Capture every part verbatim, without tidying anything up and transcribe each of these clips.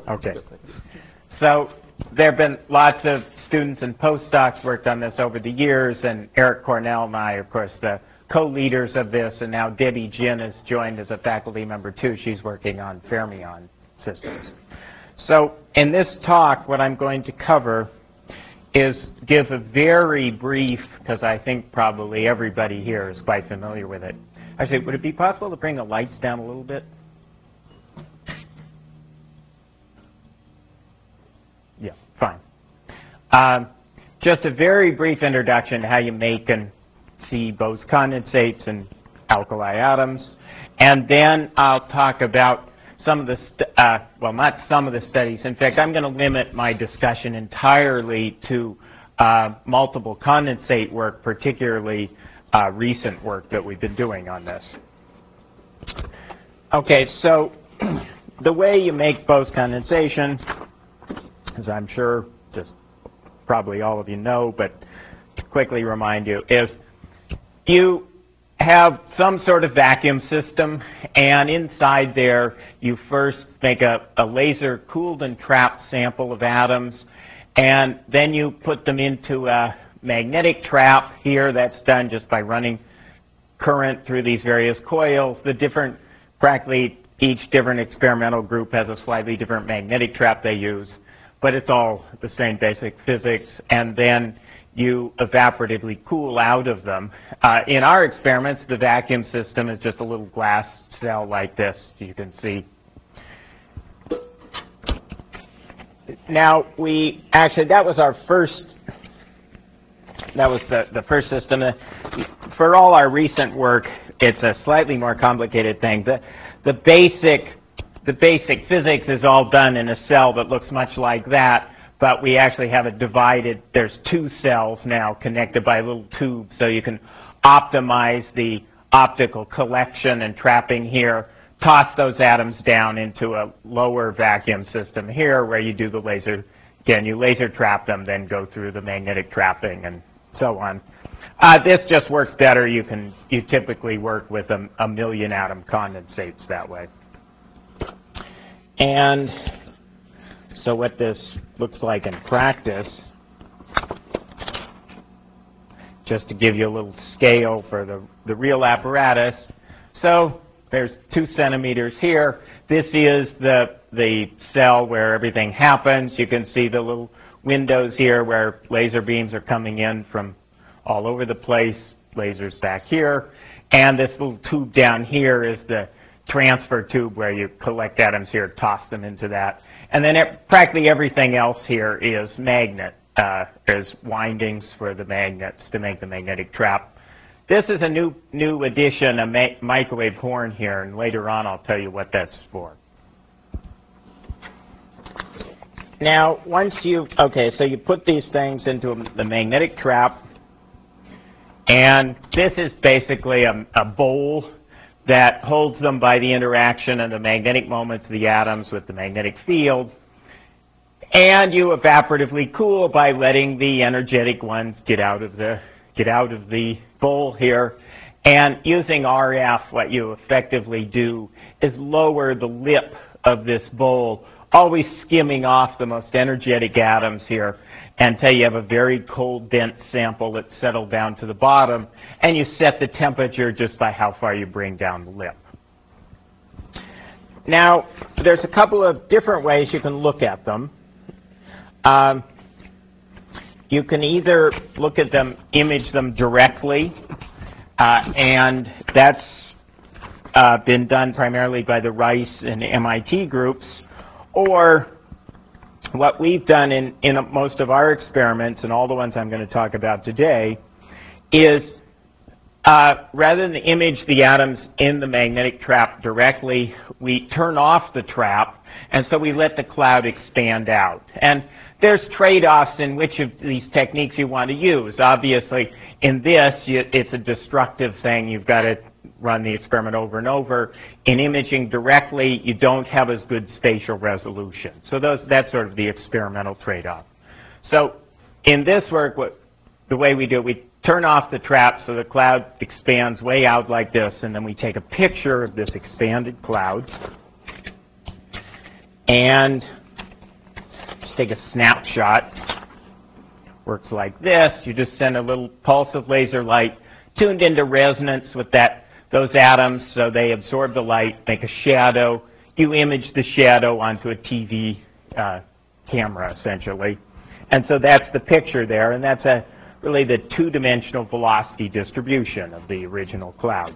Okay. So there have been lots of students and postdocs worked on this over the years, and Eric Cornell and I, of course, the co-leaders of this, and now Debbie Jin has joined as a faculty member too. She's working on fermion systems. So in this talk, what I'm going to cover is give a very brief, because I think probably everybody here is quite familiar with it. Actually, would it be possible to bring the lights down a little bit? Yeah, fine. Um, just a very brief introduction to how you make and see Bose condensates and alkali atoms. And then I'll talk about some of the, st uh, well, not some of the studies. In fact, I'm going to limit my discussion entirely to uh, multiple condensate work, particularly uh, recent work that we've been doing on this. Okay, so the way you make Bose condensation, as I'm sure just probably all of you know, but to quickly remind you, is you have some sort of vacuum system, and inside there you first make a, a laser cooled and trapped sample of atoms, and then you put them into a magnetic trap here. That's done just by running current through these various coils. The different, practically each different experimental group has a slightly different magnetic trap they use, but it's all the same basic physics. And then you evaporatively cool out of them. Uh, in our experiments, the vacuum system is just a little glass cell like this, you can see. Now, we actually, that was our first, that was the, the first system. Uh, for all our recent work, it's a slightly more complicated thing. The, the, basic, the basic physics is all done in a cell that looks much like that, but we actually have it divided. There's two cells now connected by a little tube, so you can optimize the optical collection and trapping here, toss those atoms down into a lower vacuum system here where you do the laser. Again, you laser trap them, then go through the magnetic trapping and so on. Uh, this just works better. You can you typically work with a, a million atom condensates that way. And so what this looks like in practice, just to give you a little scale for the, the real apparatus. So there's two centimeters here. This is the, the cell where everything happens. You can see the little windows here where laser beams are coming in from all over the place, lasers back here. And this little tube down here is the transfer tube where you collect atoms here, toss them into that. And then it, practically everything else here is magnet. Uh, there's windings for the magnets to make the magnetic trap. This is a new new addition, a ma microwave horn here, and later on I'll tell you what that's for. Now, once you, okay, so you put these things into a, the magnetic trap, and this is basically a, a bowl that holds them by the interaction of the magnetic moments of the atoms with the magnetic field. And you evaporatively cool by letting the energetic ones get out of the get out of the bowl here. And using R F, what you effectively do is lower the lip of this bowl, always skimming off the most energetic atoms here, until you have a very cold, dense sample that's settled down to the bottom, and you set the temperature just by how far you bring down the lip. Now, there's a couple of different ways you can look at them. Um, you can either look at them, image them directly, uh, and that's uh, been done primarily by the Rice and M I T groups, or what we've done in, in most of our experiments, and all the ones I'm going to talk about today, is uh, rather than image the atoms in the magnetic trap directly, we turn off the trap, and so we let the cloud expand out. And there's trade-offs in which of these techniques you want to use. Obviously, in this, you, it's a destructive thing. You've got to run the experiment over and over. In imaging directly, you don't have as good spatial resolution. So those, that's sort of the experimental trade-off. So in this work, what, the way we do it, we turn off the trap so the cloud expands way out like this, and then we take a picture of this expanded cloud. And take a snapshot. Works like this. You just send a little pulse of laser light tuned into resonance with that those atoms, so they absorb the light, make a shadow. You image the shadow onto a T V uh, camera, essentially. And so that's the picture there, and that's a, really the two-dimensional velocity distribution of the original cloud.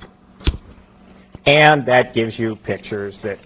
And that gives you pictures that,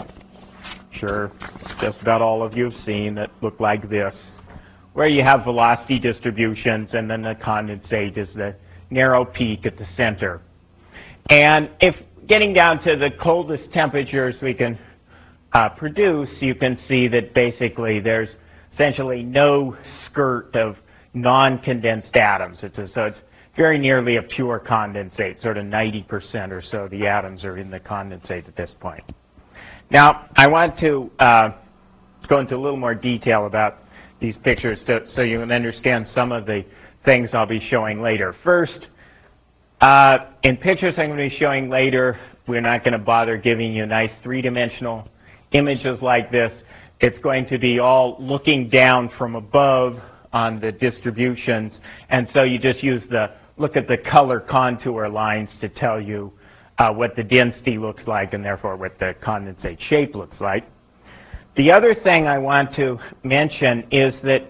sure, just about all of you have seen that look like this, where you have velocity distributions, and then the condensate is the narrow peak at the center. And if getting down to the coldest temperatures we can uh, produce, you can see that basically there's essentially no skirt of non-condensed atoms. It's a, so it's very nearly a pure condensate, sort of ninety percent or so the atoms are in the condensate at this point. Now, I want to uh, go into a little more detail about these pictures to, so you can understand some of the things I'll be showing later. First, uh, in pictures I'm going to be showing later, we're not going to bother giving you nice three-dimensional images like this. It's going to be all looking down from above on the distributions, and so you just use the look at the color contour lines to tell you uh, what the density looks like and therefore what the condensate shape looks like. The other thing I want to mention is that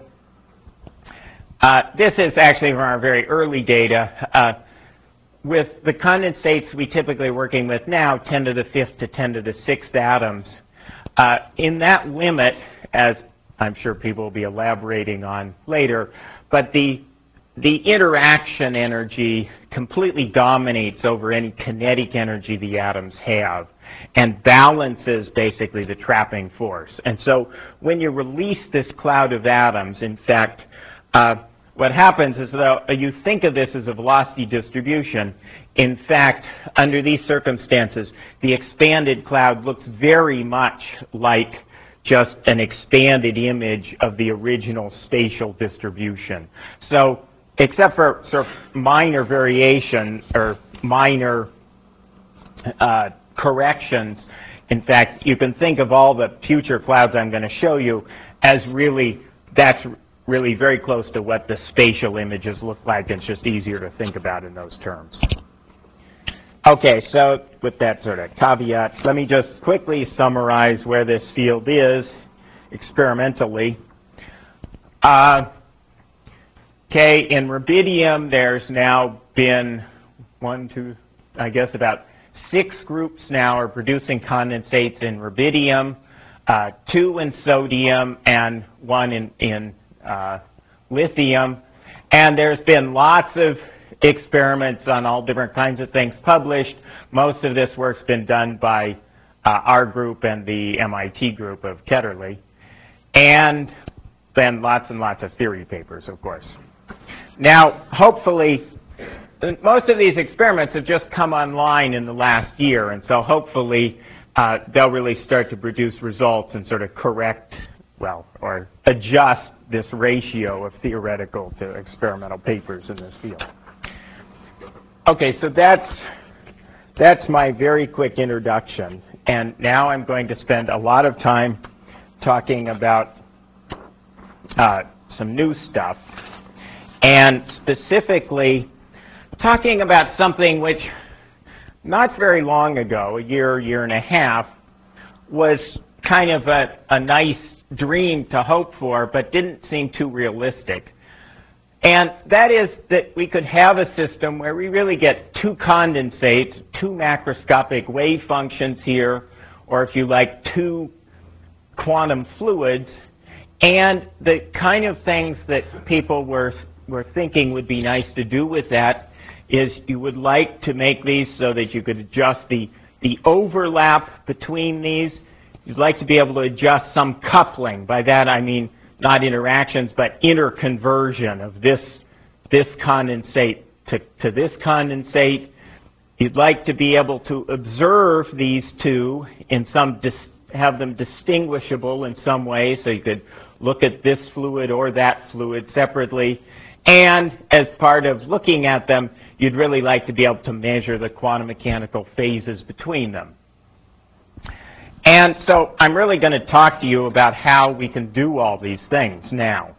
uh, this is actually from our very early data. Uh, with the condensates we typically are working with now, ten to the fifth to ten to the sixth atoms, uh, in that limit, as I'm sure people will be elaborating on later, but the, the interaction energy completely dominates over any kinetic energy the atoms have and balances basically the trapping force. And so when you release this cloud of atoms, in fact, uh, what happens is that you think of this as a velocity distribution. In fact, under these circumstances, the expanded cloud looks very much like just an expanded image of the original spatial distribution. So, except for sort of minor variation or minor uh, corrections, in fact, you can think of all the future clouds I'm going to show you as really, that's really very close to what the spatial images look like. It's just easier to think about in those terms. Okay, so with that sort of caveat, let me just quickly summarize where this field is experimentally. Uh, okay, in rubidium, there's now been one, two, I guess about six groups now are producing condensates in rubidium, uh, two in sodium, and one in, in uh, lithium. And there's been lots of experiments on all different kinds of things published. Most of this work's been done by uh, our group and the M I T group of Ketterle. And then lots and lots of theory papers, of course. Now, hopefully, most of these experiments have just come online in the last year, and so hopefully uh, they'll really start to produce results and sort of correct, well, or adjust this ratio of theoretical to experimental papers in this field. Okay, so that's, that's my very quick introduction. And now I'm going to spend a lot of time talking about uh, some new stuff. And specifically, talking about something which, not very long ago, a year, year and a half, was kind of a, a nice dream to hope for, but didn't seem too realistic. And that is that we could have a system where we really get two condensates, two macroscopic wave functions here, or if you like, two quantum fluids, and the kind of things that people were, were thinking would be nice to do with that is you would like to make these so that you could adjust the, the overlap between these. You'd like to be able to adjust some coupling. By that I mean not interactions, but interconversion of this, this condensate to, to this condensate. You'd like to be able to observe these two in some, dis, have them distinguishable in some way, so you could look at this fluid or that fluid separately. And as part of looking at them, you'd really like to be able to measure the quantum mechanical phases between them. And so I'm really going to talk to you about how we can do all these things now.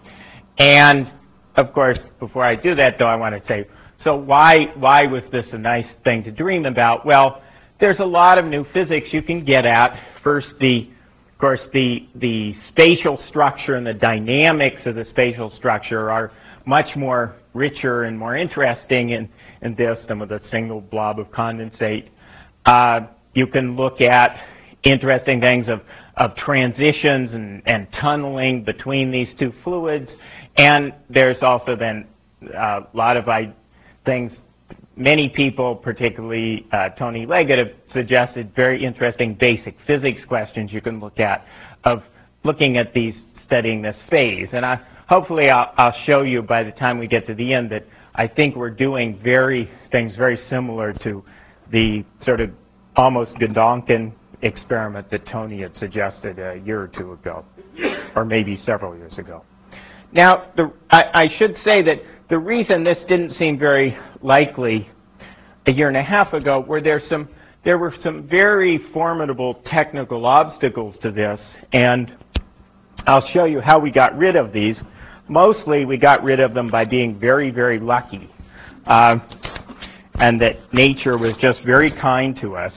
And, of course, before I do that, though, I want to say, so why, why was this a nice thing to dream about? Well, there's a lot of new physics you can get at. First, the, of course, the, the spatial structure and the dynamics of the spatial structure are much more richer and more interesting in, in this than with a single blob of condensate. Uh, you can look at interesting things of, of transitions and, and tunneling between these two fluids. And there's also then a lot of I, things, many people, particularly uh, Tony Leggett, have suggested very interesting basic physics questions you can look at of looking at these, studying this phase. And I, hopefully I'll, I'll show you by the time we get to the end that I think we're doing very things very similar to the sort of almost Gedanken experiment that Tony had suggested a year or two ago, or maybe several years ago. Now, the, I, I should say that the reason this didn't seem very likely a year and a half ago were there some there were some very formidable technical obstacles to this, and I'll show you how we got rid of these. Mostly, we got rid of them by being very, very lucky, uh, and that nature was just very kind to us.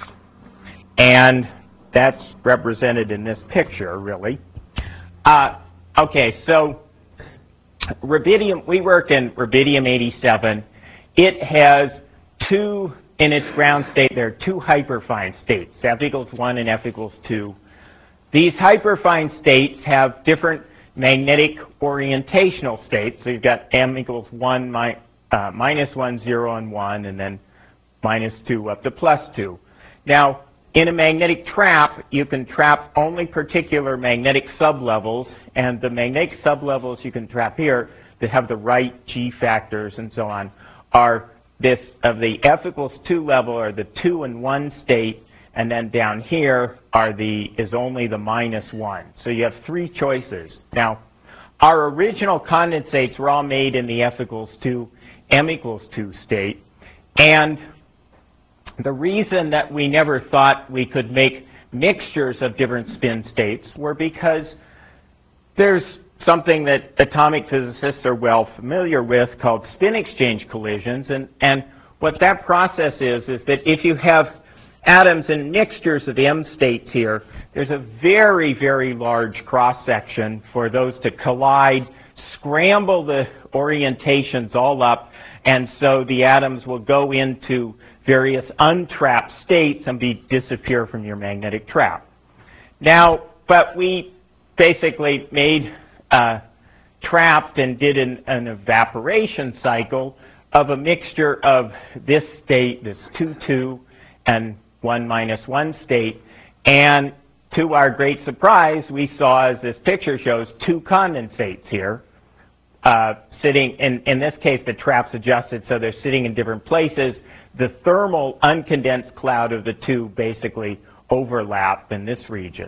And that's represented in this picture, really. Uh, okay, so rubidium, we work in rubidium eighty-seven. It has two, in its ground state, there are two hyperfine states, F equals one and F equals two. These hyperfine states have different magnetic orientational states. So you've got M equals one, mi uh, minus one, zero, and one, and then minus two up to plus two. Now, in a magnetic trap, you can trap only particular magnetic sublevels, and the magnetic sublevels you can trap here that have the right G factors and so on are this of the F equals two level or the two and one state, and then down here are the is only the minus one. So you have three choices. Now, our original condensates were all made in the F equals two, M equals two state, and the reason that we never thought we could make mixtures of different spin states were because there's something that atomic physicists are well familiar with called spin exchange collisions. And, and what that process is, is that if you have atoms in mixtures of M states here, there's a very, very large cross-section for those to collide, scramble the orientations all up, and so the atoms will go into various untrapped states and be disappear from your magnetic trap. Now, but we basically made uh, trapped and did an, an evaporation cycle of a mixture of this state, this two two, and one minus one state. And to our great surprise, we saw, as this picture shows, two condensates here. Uh, sitting, in, in this case, the trap's adjusted, so they're sitting in different places. The thermal uncondensed cloud of the two basically overlap in this region.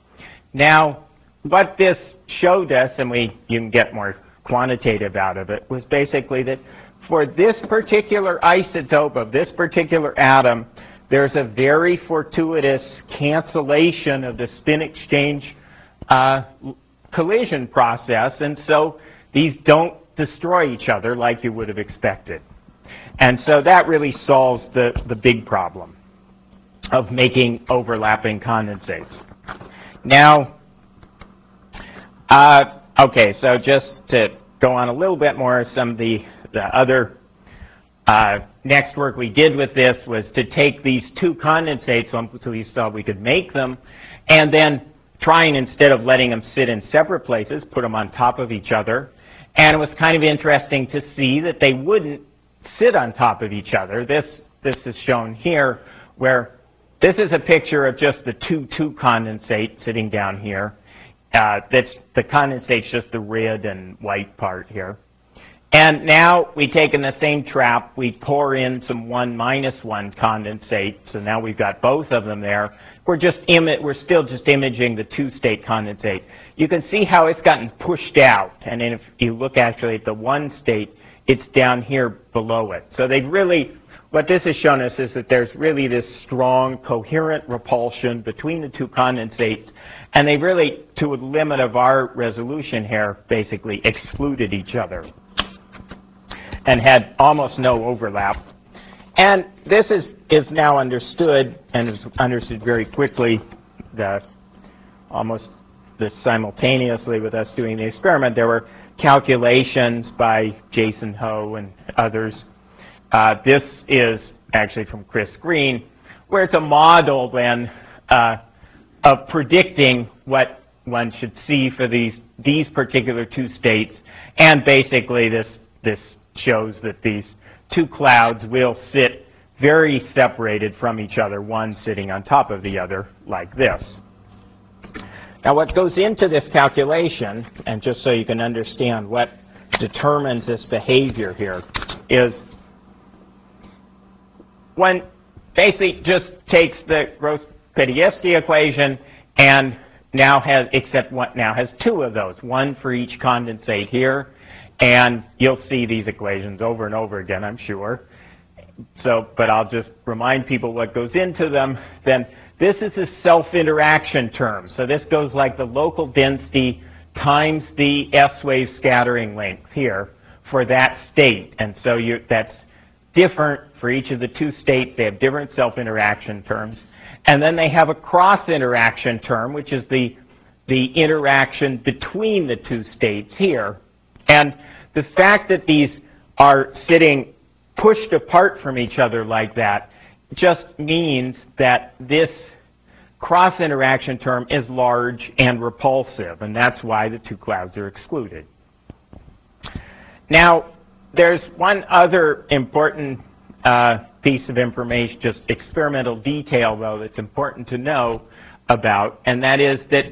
Now, what this showed us, and we you can get more quantitative out of it, was basically that for this particular isotope of this particular atom, there's a very fortuitous cancellation of the spin exchange uh, collision process, and so these don't destroy each other like you would have expected. And so that really solves the, the big problem of making overlapping condensates. Now, uh, okay, so just to go on a little bit more, some of the, the other uh, next work we did with this was to take these two condensates, so we saw we could make them, and then try and, instead of letting them sit in separate places, put them on top of each other. And it was kind of interesting to see that they wouldn't sit on top of each other. This, this is shown here, where this is a picture of just the two two condensate sitting down here. Uh, that's, the condensate's just the red and white part here. And now we've taken the same trap, we pour in some one minus one condensate, so now we've got both of them there. We're just imi- we're still just imaging the two-state condensate. You can see how it's gotten pushed out, and then if you look actually at the one state, it's down here below it. So they've really what this has shown us is that there's really this strong, coherent repulsion between the two condensates, and they really, to a limit of our resolution here, basically excluded each other and had almost no overlap. And this is, is now understood, and is understood very quickly, the, almost this simultaneously with us doing the experiment. There were calculations by Jason Ho and others. Uh, this is actually from Chris Green, where it's a model then uh, of predicting what one should see for these these particular two states, and basically this this shows that these two clouds will sit very separated from each other, one sitting on top of the other like this. Now what goes into this calculation, and just so you can understand what determines this behavior here, is one basically just takes the Gross-Pedievsky equation and now has, except what now has two of those, one for each condensate here, and you'll see these equations over and over again, I'm sure. So, but I'll just remind people what goes into them. Then this is a self-interaction term. So this goes like the local density times the S-wave scattering length here for that state. And so you, that's different for each of the two states. They have different self-interaction terms. And then they have a cross-interaction term, which is the, the interaction between the two states here. And the fact that these are sitting pushed apart from each other like that just means that this cross-interaction term is large and repulsive, and that's why the two clouds are excluded. Now, there's one other important uh, piece of information, just experimental detail, though, that's important to know about, and that is that,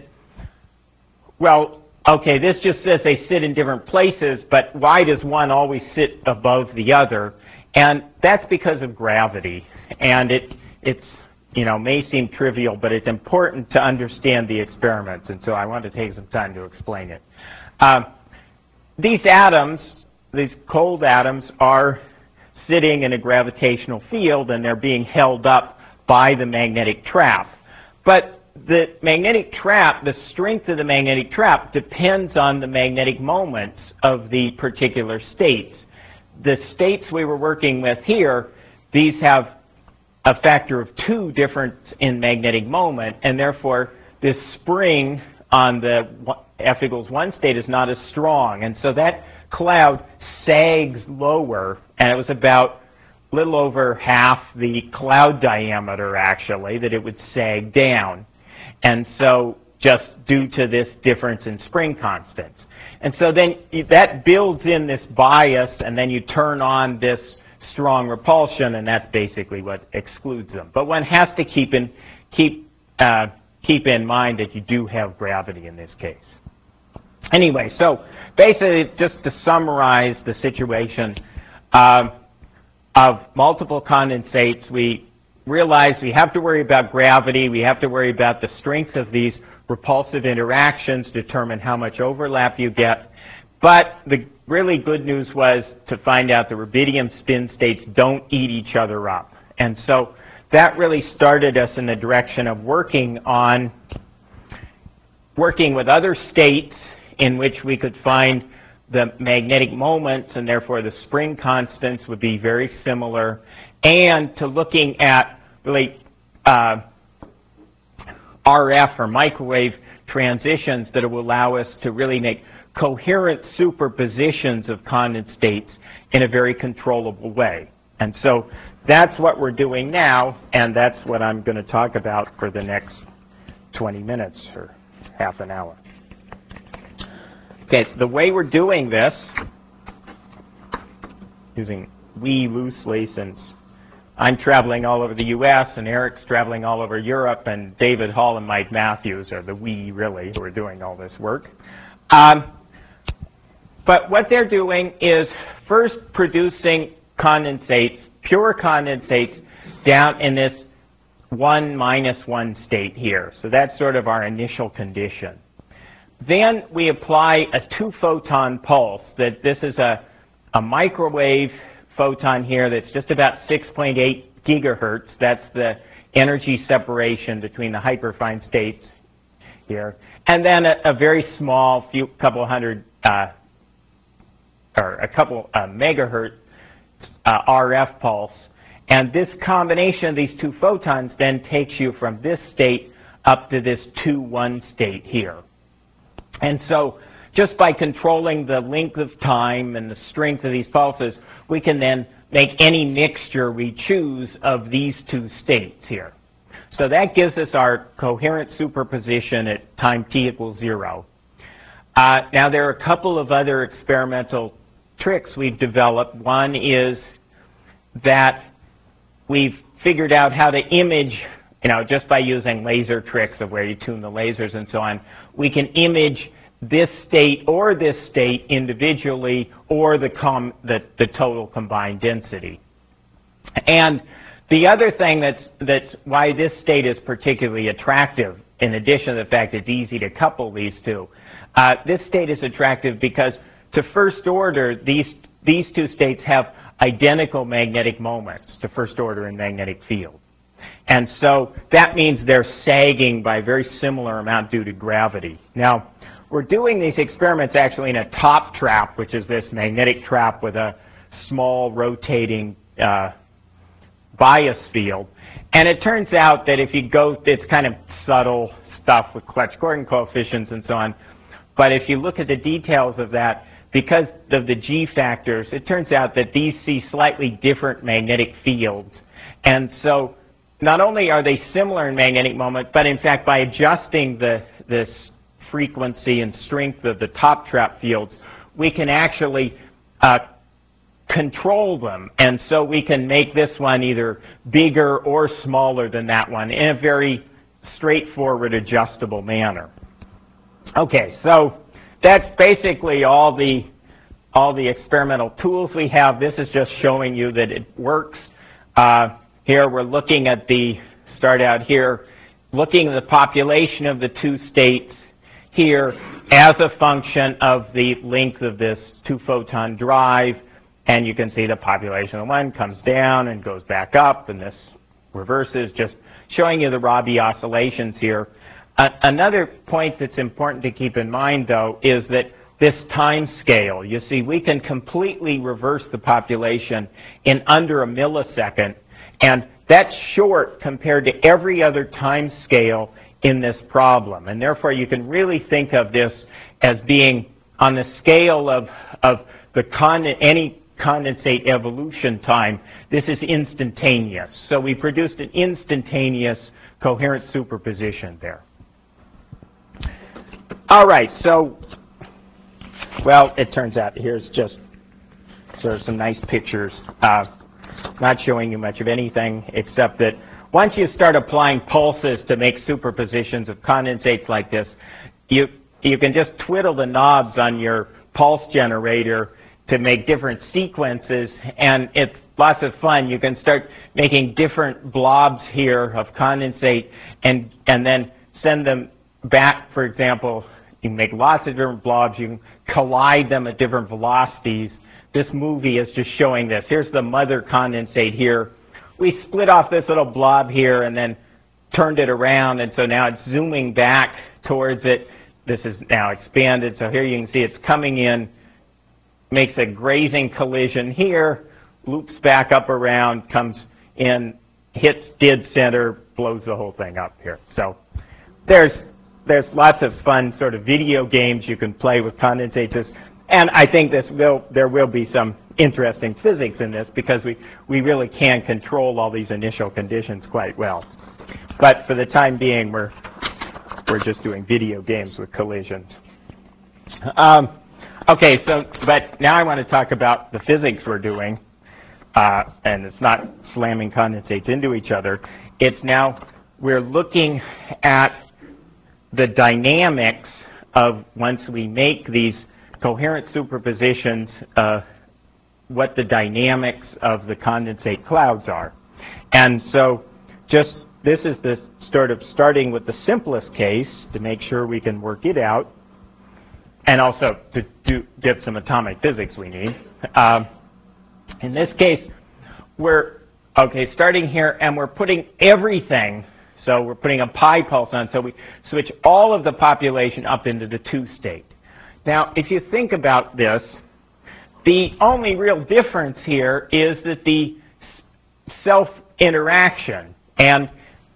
well, okay, this just says they sit in different places, but why does one always sit above the other? And that's because of gravity. And it it's, you know, may seem trivial, but it's important to understand the experiments. And so I want to take some time to explain it. Um, these atoms, these cold atoms, are sitting in a gravitational field, and they're being held up by the magnetic trap. But the magnetic trap, the strength of the magnetic trap, depends on the magnetic moments of the particular states. The states we were working with here, these have a factor of two difference in magnetic moment, and therefore this spring on the F equals one state is not as strong. And so that cloud sags lower, and it was about a little over half the cloud diameter, actually, that it would sag down. And so just due to this difference in spring constants. And so then that builds in this bias, and then you turn on this strong repulsion, and that's basically what excludes them. But one has to keep in, keep, uh, keep in mind that you do have gravity in this case. Anyway, so basically, just to summarize the situation uh, of multiple condensates, we realize we have to worry about gravity, we have to worry about the strength of these repulsive interactions, determine how much overlap you get. But the really good news was to find out the rubidium spin states don't eat each other up. And so that really started us in the direction of working on working with other states in which we could find the magnetic moments, and therefore the spring constants would be very similar, and to looking at really uh, R F or microwave transitions that will allow us to really make coherent superpositions of condensates in a very controllable way. And so that's what we're doing now, and that's what I'm going to talk about for the next twenty minutes or half an hour. Okay, the way we're doing this, using we loosely since I'm traveling all over the U S and Eric's traveling all over Europe, and David Hall and Mike Matthews are the we, really, who are doing all this work. Um, but what they're doing is first producing condensates, pure condensates, down in this one minus one state here. So that's sort of our initial condition. Then we apply a two-photon pulse. That this is a, a microwave photon here that's just about six point eight gigahertz. That's the energy separation between the hyperfine states here. And then a, a very small, few couple hundred, uh, or a couple uh, megahertz uh, R F pulse. And this combination of these two photons then takes you from this state up to this two one state here. And so just by controlling the length of time and the strength of these pulses, we can then make any mixture we choose of these two states here. So that gives us our coherent superposition at time t equals zero. Uh, now there are a couple of other experimental tricks we've developed. One is that we've figured out how to image, you know, just by using laser tricks of where you tune the lasers and so on, we can image this state or this state individually or the, com the, the total combined density. And the other thing that's, that's why this state is particularly attractive, in addition to the fact it's easy to couple these two, uh, this state is attractive because to first order, these, these two states have identical magnetic moments to first order in magnetic field. And so that means they're sagging by a very similar amount due to gravity. Now, we're doing these experiments actually in a top trap, which is this magnetic trap with a small rotating uh, bias field. And it turns out that if you go, it's kind of subtle stuff with Clebsch-Gordan coefficients and so on. But if you look at the details of that, because of the G factors, it turns out that these see slightly different magnetic fields. And so not only are they similar in magnetic moment, but in fact by adjusting the this frequency and strength of the top trap fields, we can actually uh, control them. And so we can make this one either bigger or smaller than that one in a very straightforward, adjustable manner. Okay, so that's basically all the all the experimental tools we have. This is just showing you that it works. Uh, here we're looking at the, start out here, looking at the population of the two states here as a function of the length of this two-photon drive. And you can see the population of one comes down and goes back up, and this reverses, just showing you the Rabi oscillations here. Uh, another point that's important to keep in mind, though, is that this time scale, you see, we can completely reverse the population in under a millisecond, and that's short compared to every other time scale in this problem. And therefore, you can really think of this as being on the scale of, of the con any condensate evolution time. This is instantaneous. So we produced an instantaneous coherent superposition there. All right, so, well, it turns out here's just sort of some nice pictures. Uh, not showing you much of anything except that once you start applying pulses to make superpositions of condensates like this, you, you can just twiddle the knobs on your pulse generator to make different sequences, and it's lots of fun. You can start making different blobs here of condensate and, and then send them back, for example. You can make lots of different blobs. You can collide them at different velocities. This movie is just showing this. Here's the mother condensate here. We split off this little blob here and then turned it around, and so now it's zooming back towards it. This is now expanded, so here you can see it's coming in, makes a grazing collision here, loops back up around, comes in, hits dead center, blows the whole thing up here. So there's there's lots of fun sort of video games you can play with condensates. And I think this will there will be some interesting physics in this because we, we really can control all these initial conditions quite well. But for the time being, we're we're just doing video games with collisions. Um, okay, so but now I want to talk about the physics we're doing, uh, and it's not slamming condensates into each other. It's now we're looking at the dynamics of once we make these coherent superpositions, uh, what the dynamics of the condensate clouds are. And so just this is the sort of starting with the simplest case to make sure we can work it out, and also to do, get some atomic physics we need. Um, In this case, we're, okay, starting here, and we're putting everything, so we're putting a pi pulse on, so we switch all of the population up into the two state. Now, if you think about this, the only real difference here is that the self-interaction, and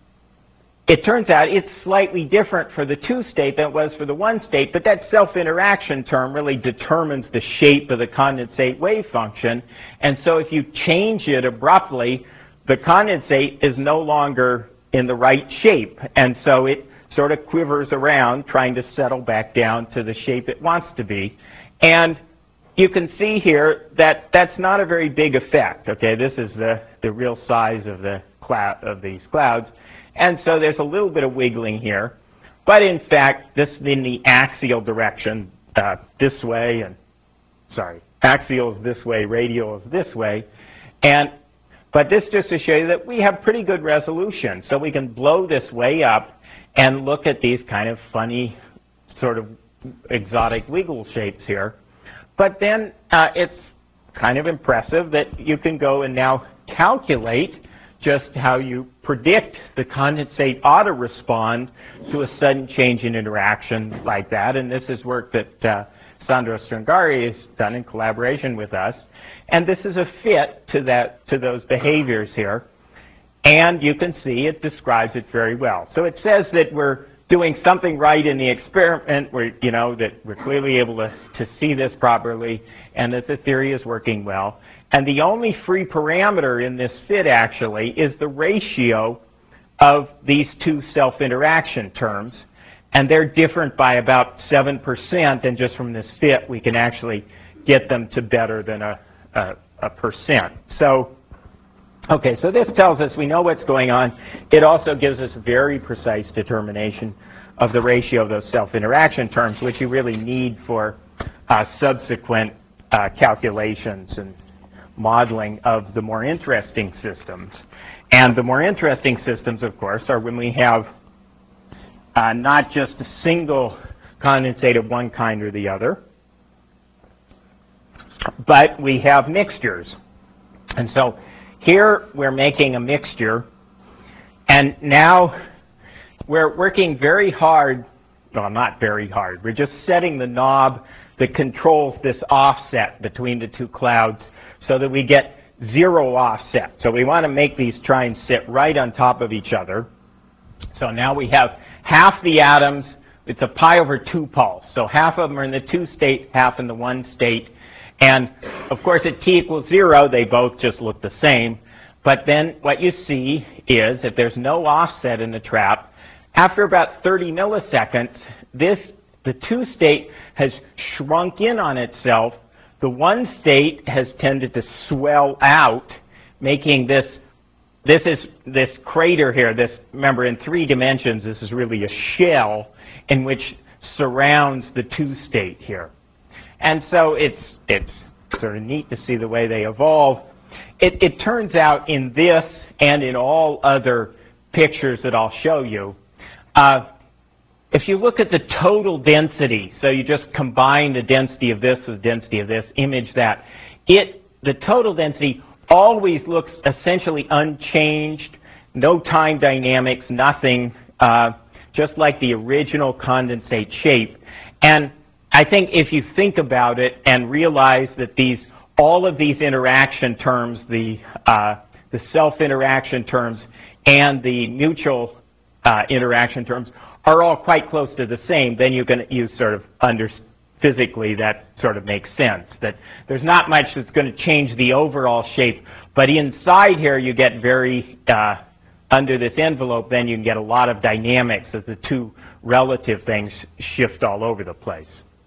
it turns out it's slightly different for the two state than it was for the one state, but that self-interaction term really determines the shape of the condensate wave function. And so if you change it abruptly, the condensate is no longer in the right shape. And so it sort of quivers around trying to settle back down to the shape it wants to be. And you can see here that that's not a very big effect. Okay, this is the, the real size of the cloud of these clouds. And so there's a little bit of wiggling here. But in fact, this is in the axial direction, uh, this way, and sorry, axial is this way, radial is this way. And but this just to show you that we have pretty good resolution. So we can blow this way up and look at these kind of funny, sort of exotic wiggle shapes here. But then uh, it's kind of impressive that you can go and now calculate just how you predict the condensate ought to respond to a sudden change in interaction like that. And this is work that uh, Sandro Strangari has done in collaboration with us. And this is a fit to that, to those behaviors here. And you can see it describes it very well. So it says that we're doing something right in the experiment, where, you know, that we're clearly able to, to see this properly, and that the theory is working well. And the only free parameter in this fit, actually, is the ratio of these two self-interaction terms. And they're different by about seven percent, and just from this fit, we can actually get them to better than a, a, a percent. So, okay, so this tells us we know what's going on. It also gives us a very precise determination of the ratio of those self-interaction terms, which you really need for uh, subsequent uh, calculations and modeling of the more interesting systems. And the more interesting systems, of course, are when we have uh, not just a single condensate of one kind or the other, but we have mixtures. And so here we're making a mixture, and now we're working very hard, well, not very hard, we're just setting the knob that controls this offset between the two clouds so that we get zero offset. So we want to make these try and sit right on top of each other. So now we have half the atoms, it's a pi over two pulse. So half of them are in the two state, half in the one state. And of course at t equals zero, they both just look the same. But then what you see is if there's no offset in the trap, after about thirty milliseconds, this, the two state has shrunk in on itself. The one state has tended to swell out, making this, this is this crater here, this, remember in three dimensions, this is really a shell in which surrounds the two state here. And so it's, it's sort of neat to see the way they evolve. It, it turns out in this and in all other pictures that I'll show you, uh, if you look at the total density, so you just combine the density of this with the density of this, image that, it, the total density always looks essentially unchanged, no time dynamics, nothing, uh, just like the original condensate shape. And I think if you think about it and realize that these, all of these interaction terms, the, uh, the self-interaction terms and the mutual uh, interaction terms are all quite close to the same, then you can you sort of under physically that sort of makes sense. That there's not much that's going to change the overall shape, but inside here you get very uh, under this envelope. Then you can get a lot of dynamics as the two relative things shift all over the place.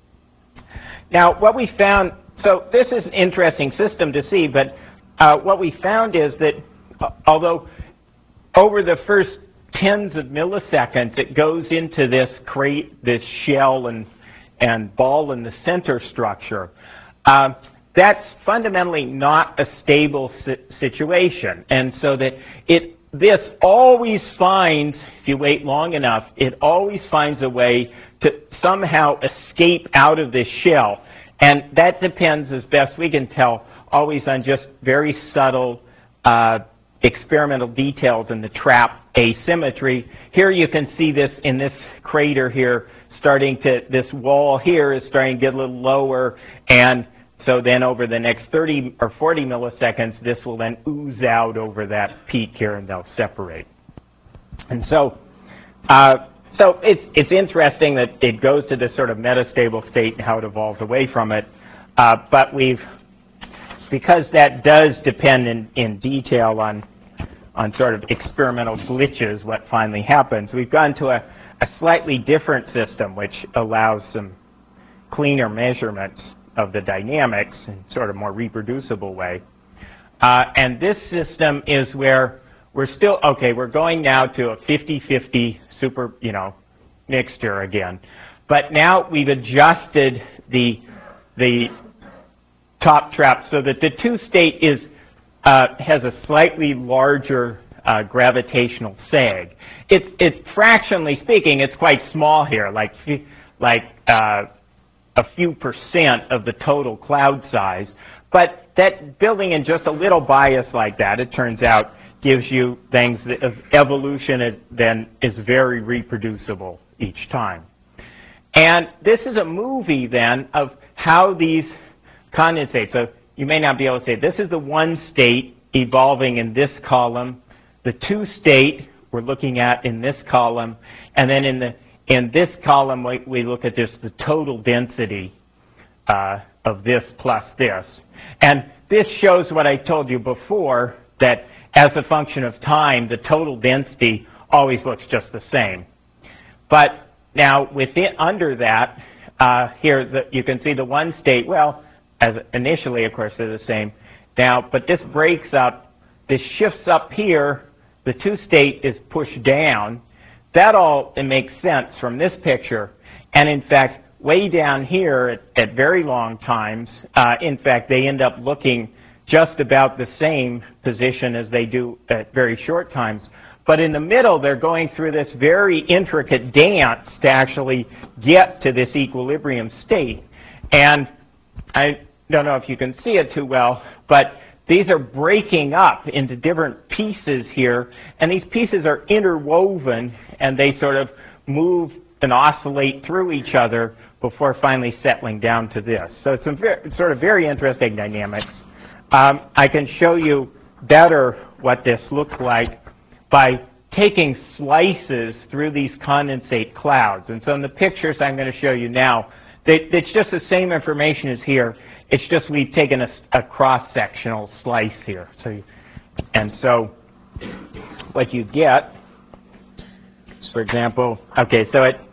Now, what we found. So this is an interesting system to see, but uh, what we found is that uh, although over the first tens of milliseconds, it goes into this crate, this shell and, and ball in the center structure. Uh, that's fundamentally not a stable si situation. And so that it, this always finds, if you wait long enough, it always finds a way to somehow escape out of this shell. And that depends, as best we can tell, always on just very subtle uh, experimental details in the trap asymmetry. Here you can see this in this crater here, starting to, this wall here is starting to get a little lower, and so then over the next thirty or forty milliseconds, this will then ooze out over that peak here, and they'll separate. And so, uh, so it's, it's interesting that it goes to this sort of metastable state and how it evolves away from it. Uh, but we've, because that does depend in, in detail on, on sort of experimental glitches, what finally happens, we've gone to a, a slightly different system which allows some cleaner measurements of the dynamics in sort of more reproducible way. Uh, and this system is where we're still, okay, we're going now to a fifty fifty super, you know, mixture again. But now we've adjusted the, the top trap so that the two-state is, uh, has a slightly larger uh, gravitational sag. It's, it, fractionally speaking, it's quite small here, like, like uh, a few percent of the total cloud size. But that building in just a little bias like that, it turns out, gives you things that of evolution is, then is very reproducible each time. And this is a movie then of how these condensate. So you may not be able to say, this is the one state evolving in this column, the two state we're looking at in this column, and then in the in this column we, we look at this, the total density uh, of this plus this. And this shows what I told you before, that as a function of time, the total density always looks just the same. But now within, under that, uh, here the, you can see the one state, well, as initially, of course, they're the same. Now, but this breaks up, this shifts up here, the two state is pushed down. That all, it makes sense from this picture. And in fact, way down here at, at very long times, uh, in fact, they end up looking just about the same position as they do at very short times. But in the middle, they're going through this very intricate dance to actually get to this equilibrium state. And I don't know if you can see it too well, but these are breaking up into different pieces here, and these pieces are interwoven, and they sort of move and oscillate through each other before finally settling down to this. So it's some very, sort of very interesting dynamics. Um, I can show you better what this looks like by taking slices through these condensate clouds. And so in the pictures I'm going to show you now, they, it's just the same information as here. It's just we've taken a, a cross-sectional slice here. So, you, and so what you get, for example, okay, so it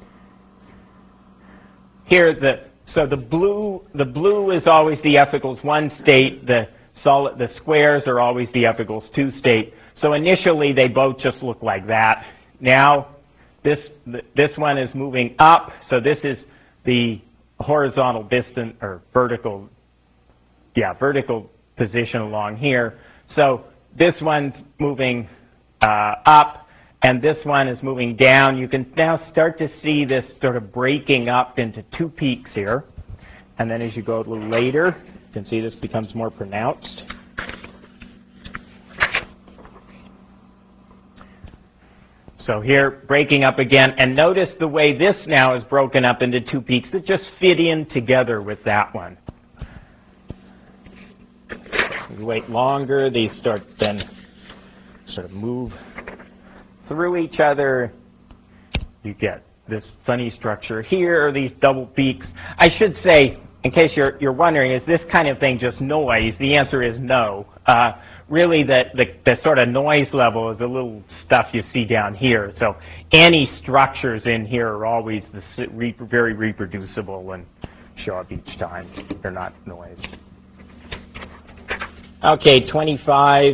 here the so the blue the blue is always the F equals one state. The solid the squares are always the F equals two state. So initially they both just look like that. Now this this one is moving up. So this is the horizontal distance or vertical, yeah, vertical position along here. So this one's moving uh, up, and this one is moving down. You can now start to see this sort of breaking up into two peaks here. And then as you go a little later, you can see this becomes more pronounced. So here, breaking up again, and notice the way this now is broken up into two peaks that just fit in together with that one. You wait longer, these start then sort of move through each other. You get this funny structure here, these double peaks. I should say, in case you're, you're wondering, is this kind of thing just noise? The answer is no. Uh, really, the, the, the sort of noise level is the little stuff you see down here. So any structures in here are always the, re, very reproducible and show up each time. They're not noise. Okay, twenty-five.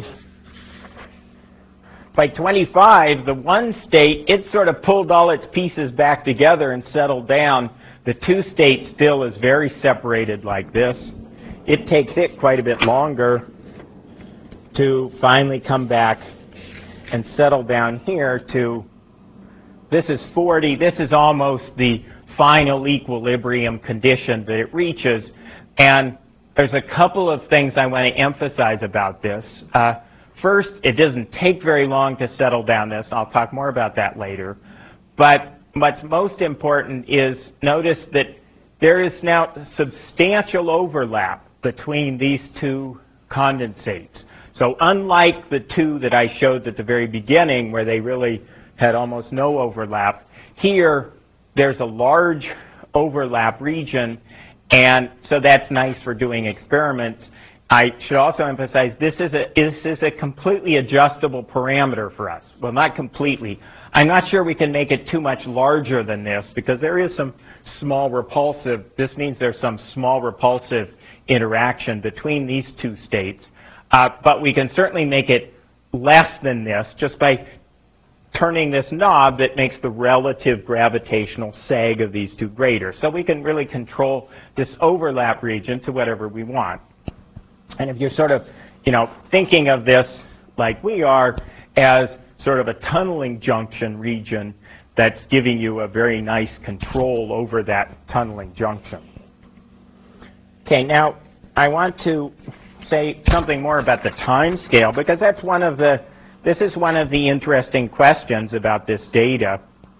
By twenty-five, the one state, it sort of pulled all its pieces back together and settled down. The two state still is very separated like this. It takes it quite a bit longer to finally come back and settle down here to, this is forty, this is almost the final equilibrium condition that it reaches. And there's a couple of things I want to emphasize about this. Uh, first, it doesn't take very long to settle down this. I'll talk more about that later. But what's most important is notice that there is now substantial overlap between these two condensates. So unlike the two that I showed at the very beginning where they really had almost no overlap, here there's a large overlap region, and so that's nice for doing experiments. I should also emphasize this is a, this is a completely adjustable parameter for us. Well, not completely. I'm not sure we can make it too much larger than this because there is some small repulsive, this means there's some small repulsive interaction between these two states. Uh, but we can certainly make it less than this just by turning this knob that makes the relative gravitational sag of these two greater. So we can really control this overlap region to whatever we want. And if you're sort of, you know, thinking of this like we are as sort of a tunneling junction region, that's giving you a very nice control over that tunneling junction. Okay, now I want to say something more about the time scale because that's one of the This is one of the interesting questions about this data,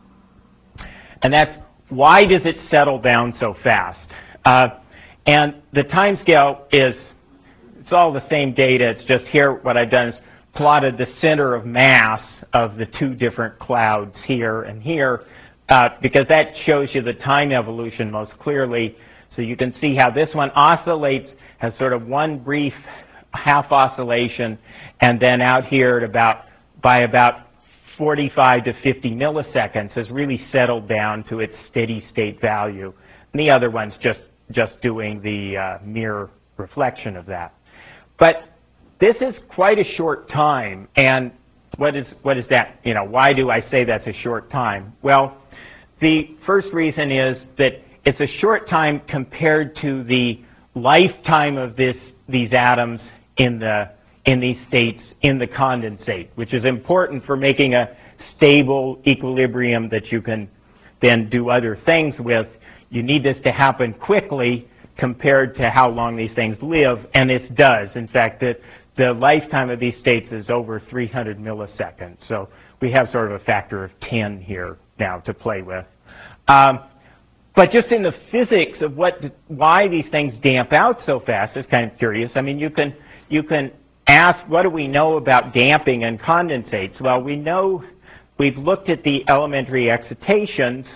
and that's why does it settle down so fast? Uh, and the time scale is, it's all the same data, it's just here what I've done is plotted the center of mass of the two different clouds here and here, uh, because that shows you the time evolution most clearly. So you can see how this one oscillates, has sort of one brief half oscillation, and then out here at about by about forty-five to fifty milliseconds has really settled down to its steady state value. And the other one's just just doing the uh, mirror reflection of that. But this is quite a short time, and what is what is that? You know, why do I say that's a short time? Well, the first reason is that it's a short time compared to the lifetime of this these atoms in the in these states in the condensate, which is important for making a stable equilibrium that you can then do other things with. You need this to happen quickly compared to how long these things live, and this does. In fact, the, the lifetime of these states is over three hundred milliseconds. So we have sort of a factor of ten here now to play with. Um, but just in the physics of what, why these things damp out so fast is kind of curious. I mean, you can you can ask, what do we know about damping in condensates? Well, we know, we've looked at the elementary excitations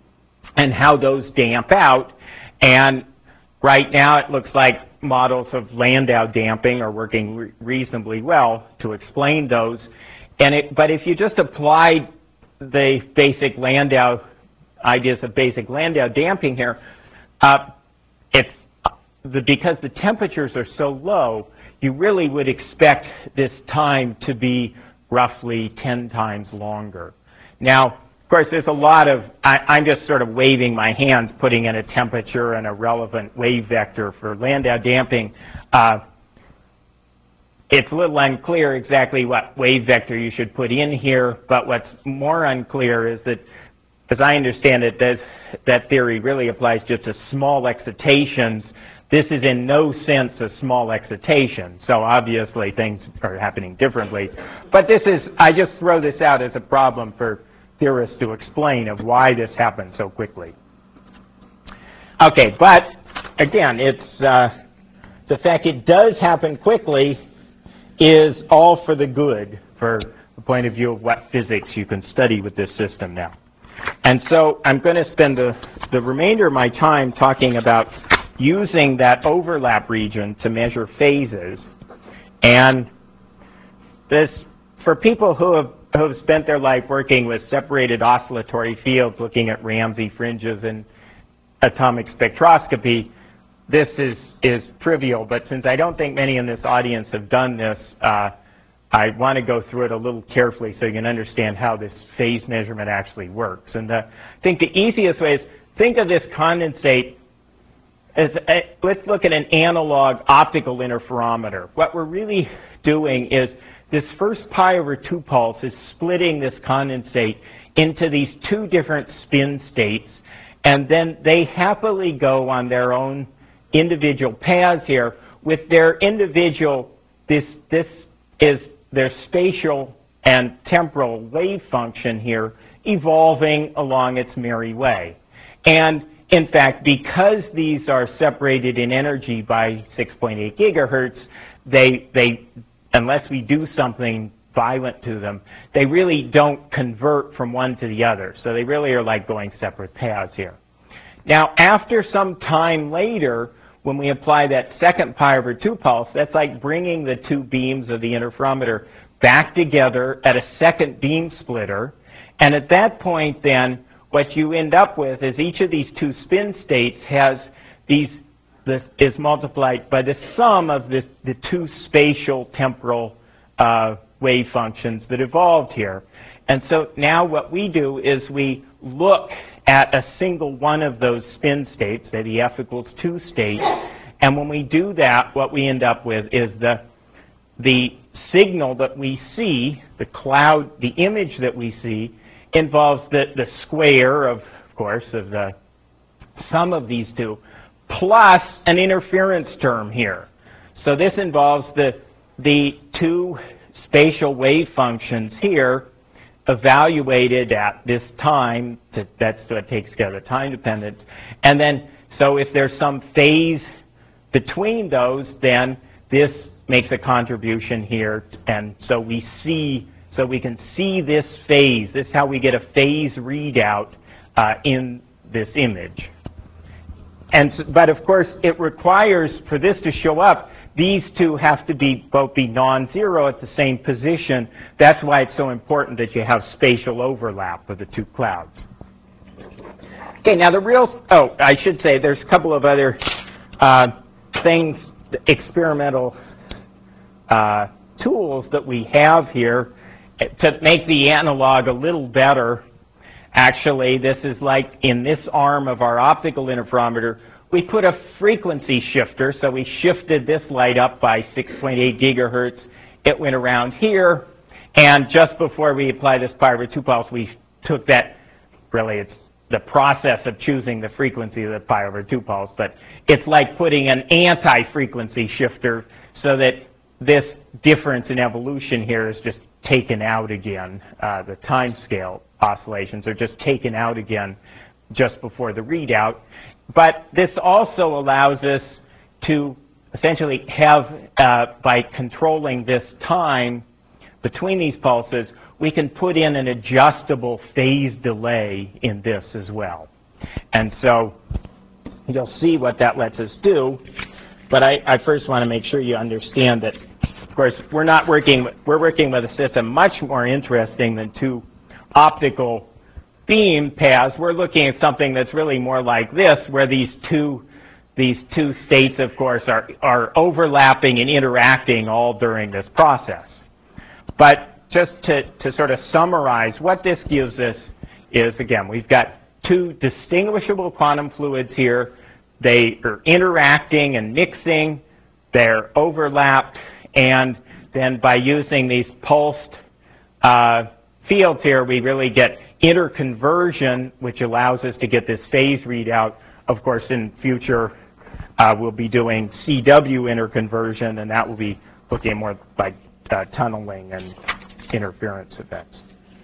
and how those damp out, and right now it looks like models of Landau damping are working re reasonably well to explain those. And it, but if you just applied the basic Landau ideas of basic Landau damping here, uh, it's the, because the temperatures are so low, you really would expect this time to be roughly ten times longer. Now, of course, there's a lot of, I, I'm just sort of waving my hands, putting in a temperature and a relevant wave vector for Landau damping. Uh, it's a little unclear exactly what wave vector you should put in here, but what's more unclear is that, as I understand it, that, that theory really applies just to small excitations. This is in no sense a small excitation, so obviously things are happening differently. But this is, I just throw this out as a problem for theorists to explain of why this happens so quickly. Okay, but again, it's uh, the fact it does happen quickly is all for the good, for the point of view of what physics you can study with this system now. And so I'm going to spend the, the remainder of my time talking about using that overlap region to measure phases. And this, for people who have, who have spent their life working with separated oscillatory fields, looking at Ramsey fringes and atomic spectroscopy, this is, is trivial. But since I don't think many in this audience have done this, uh, I want to go through it a little carefully so you can understand how this phase measurement actually works. And the, I think the easiest way is, think of this condensate as, a, let's look at an analog optical interferometer. What we're really doing is this first pi over two pulse is splitting this condensate into these two different spin states, and then they happily go on their own individual paths here with their individual, this, this is their spatial and temporal wave function here evolving along its merry way. And in fact, because these are separated in energy by six point eight gigahertz, they, they, unless we do something violent to them, they really don't convert from one to the other. So they really are like going separate paths here. Now, after some time later, when we apply that second pi over two pulse, that's like bringing the two beams of the interferometer back together at a second beam splitter. And at that point, then, what you end up with is each of these two spin states has these, this is multiplied by the sum of this, the two spatial temporal uh, wave functions that evolved here. And so now what we do is we look at a single one of those spin states, say the f equals two state, and when we do that, what we end up with is the, the signal that we see, the cloud, the image that we see, involves the, the square of, of course, of the sum of these two, plus an interference term here. So this involves the, the two spatial wave functions here evaluated at this time, to, that's what takes care of the time dependence. And then, so if there's some phase between those, then this makes a contribution here, and so we see So we can see this phase. This is how we get a phase readout uh, in this image. And so, but of course, it requires, for this to show up, these two have to be both be non-zero at the same position. That's why it's so important that you have spatial overlap of the two clouds. Okay, now the real, oh, I should say there's a couple of other uh, things, experimental uh, tools that we have here to make the analog a little better. Actually, this is like in this arm of our optical interferometer, we put a frequency shifter, so we shifted this light up by six point eight gigahertz. It went around here, and just before we apply this pi over two pulse, we took that, really it's the process of choosing the frequency of the pi over two pulse, but it's like putting an anti-frequency shifter so that this difference in evolution here is just taken out again. Uh, the time scale oscillations are just taken out again just before the readout. But this also allows us to essentially have, uh, by controlling this time between these pulses, we can put in an adjustable phase delay in this as well. And so you'll see what that lets us do. But I, I first want to make sure you understand that, of course, we're not working, we're working with a system much more interesting than two optical beam paths. We're looking at something that's really more like this, where these two, these two states, of course, are, are overlapping and interacting all during this process. But just to, to sort of summarize, what this gives us is, again, we've got two distinguishable quantum fluids here. They are interacting and mixing. They're overlapped. And then by using these pulsed uh, fields here, we really get interconversion, which allows us to get this phase readout. Of course, in future, uh, we'll be doing C W interconversion, and that will be looking more like uh, tunneling and interference effects.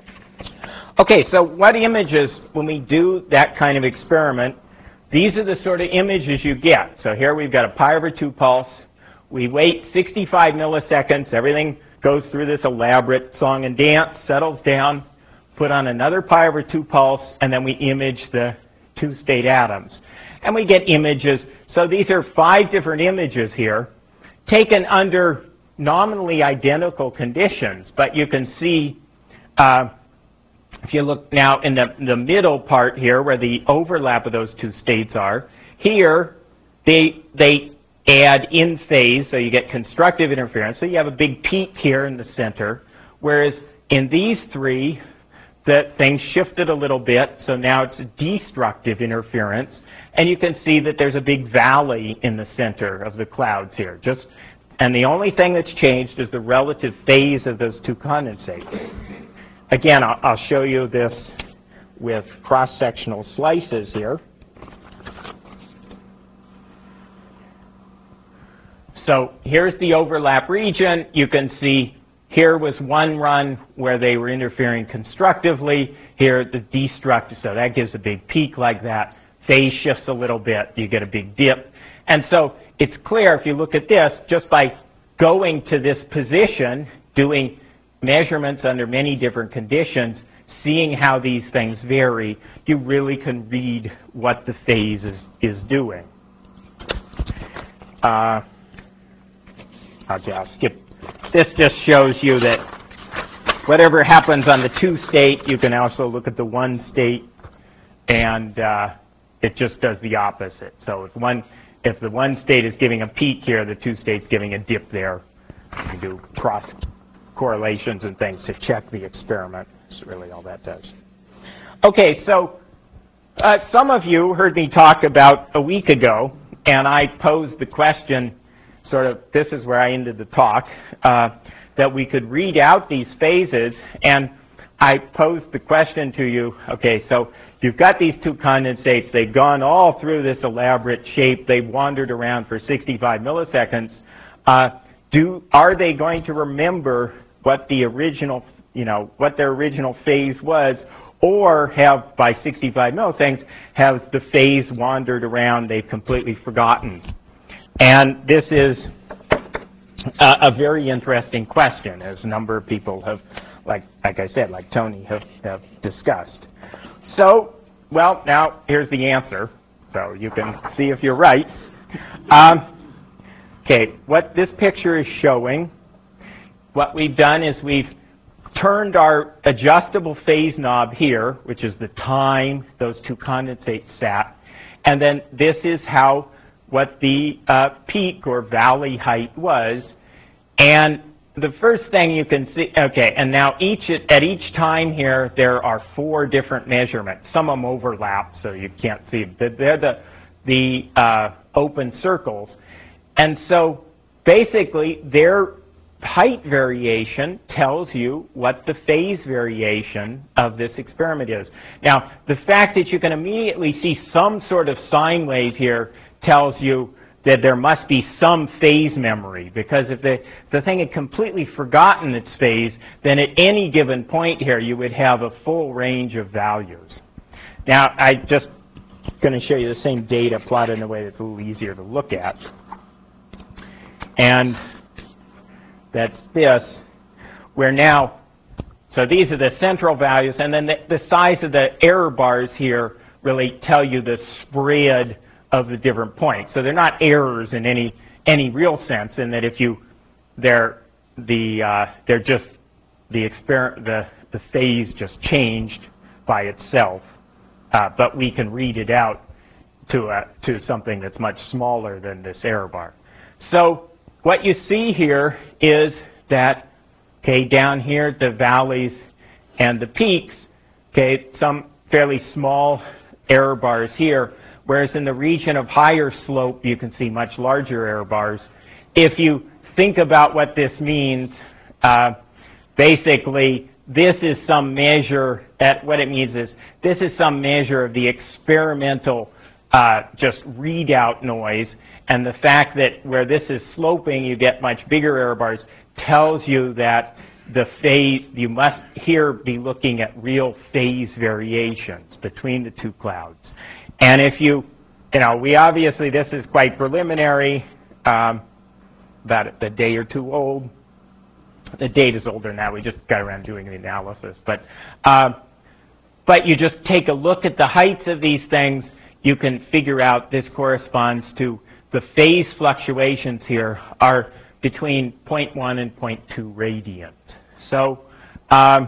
Okay, so what images, when we do that kind of experiment, these are the sort of images you get. So here we've got a pi over two pulse. We wait sixty-five milliseconds. Everything goes through this elaborate song and dance, settles down, put on another pi over two pulse, and then we image the two state atoms. And we get images. So these are five different images here, taken under nominally identical conditions. But you can see, uh, if you look now in the, the middle part here, where the overlap of those two states are, here they, they add in phase, so you get constructive interference. So you have a big peak here in the center, whereas in these three, that things shifted a little bit, so now it's destructive interference. And you can see that there's a big valley in the center of the clouds here. Just, and the only thing that's changed is the relative phase of those two condensates. Again, I'll, I'll show you this with cross-sectional slices here. So here's the overlap region. You can see here was one run where they were interfering constructively. Here the destructive, so that gives a big peak like that. Phase shifts a little bit, you get a big dip. And so it's clear if you look at this, just by going to this position, doing measurements under many different conditions, seeing how these things vary, you really can read what the phase is, is doing. Uh, I'll just skip. This just shows you that whatever happens on the two state, you can also look at the one state, and uh, it just does the opposite. So if one, if the one state is giving a peak here, the two state's giving a dip there. You do cross correlations and things to check the experiment. That's really all that does. Okay, so uh, some of you heard me talk about a week ago, and I posed the question, sort of, this is where I ended the talk, uh, that we could read out these phases, and I posed the question to you, okay, so you've got these two condensates, they've gone all through this elaborate shape, they've wandered around for sixty-five milliseconds, uh, do, are they going to remember what the original, you know, what their original phase was, or have, by sixty-five milliseconds, has the phase wandered around, they've completely forgotten? And this is a, a very interesting question, as a number of people have, like, like I said, like Tony, have, have discussed. So, well, now here's the answer, so you can see if you're right. Um, okay, what this picture is showing, what we've done is we've turned our adjustable phase knob here, which is the time those two condensates sat, and then this is how what the uh, peak or valley height was. And the first thing you can see, okay, and now each at each time here, there are four different measurements. Some of them overlap, so you can't see them. They're the, the uh, open circles. And so basically, their height variation tells you what the phase variation of this experiment is. Now, the fact that you can immediately see some sort of sine wave here tells you that there must be some phase memory, because if the, the thing had completely forgotten its phase, then at any given point here you would have a full range of values. Now, I'm just going to show you the same data plotted in a way that's a little easier to look at. And that's this, where now, so these are the central values, and then the, the size of the error bars here really tell you the spread of the different points. So they're not errors in any any real sense, in that if you they're the uh, they're just the exper the the phase just changed by itself, uh, but we can read it out to a, to something that's much smaller than this error bar. So what you see here is that, okay, down here the valleys and the peaks, okay, some fairly small error bars here. Whereas in the region of higher slope, you can see much larger error bars. If you think about what this means, uh, basically, this is some measure, at what it means is, this is some measure of the experimental uh, just readout noise. And the fact that where this is sloping, you get much bigger error bars, tells you that the phase, you must here be looking at real phase variations between the two clouds. And if you, you know, we obviously, this is quite preliminary, um, about a day or two old. The data's older now, we just got around doing the analysis. But, uh, but you just take a look at the heights of these things, you can figure out this corresponds to the phase fluctuations here are between zero point one and zero point two radians. So um,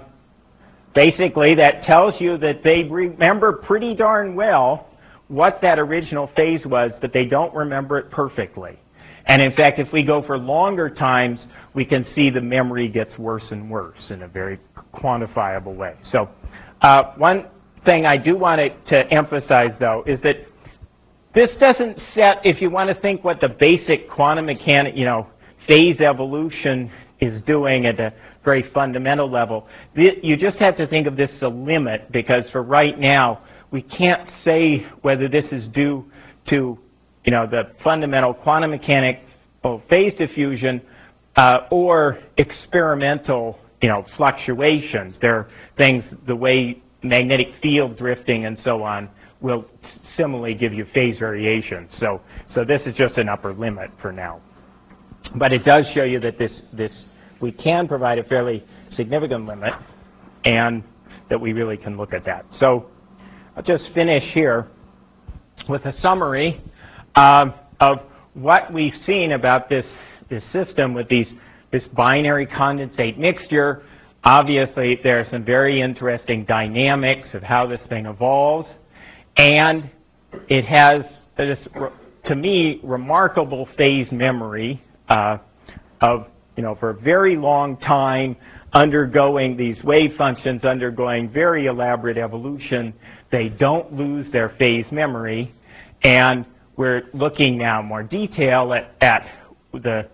basically that tells you that they remember pretty darn well what that original phase was, but they don't remember it perfectly. And in fact, if we go for longer times, we can see the memory gets worse and worse in a very quantifiable way. So uh, one thing I do want to, to emphasize, though, is that this doesn't set, if you want to think what the basic quantum mechanic, you know, phase evolution is doing at a very fundamental level, you just have to think of this as a limit, because for right now, we can't say whether this is due to, you know, the fundamental quantum mechanic oh, phase diffusion uh, or experimental, you know, fluctuations. There are things, the way magnetic field drifting and so on will similarly give you phase variations. So, so this is just an upper limit for now. But it does show you that this, this we can provide a fairly significant limit, and that we really can look at that. So I'll just finish here with a summary um, of what we've seen about this, this system with these, this binary condensate mixture. Obviously, there are some very interesting dynamics of how this thing evolves. And it has, this, to me, remarkable phase memory uh, of, you know, for a very long time, undergoing these wave functions, undergoing very elaborate evolution. They don't lose their phase memory. And we're looking now in more detail at, at the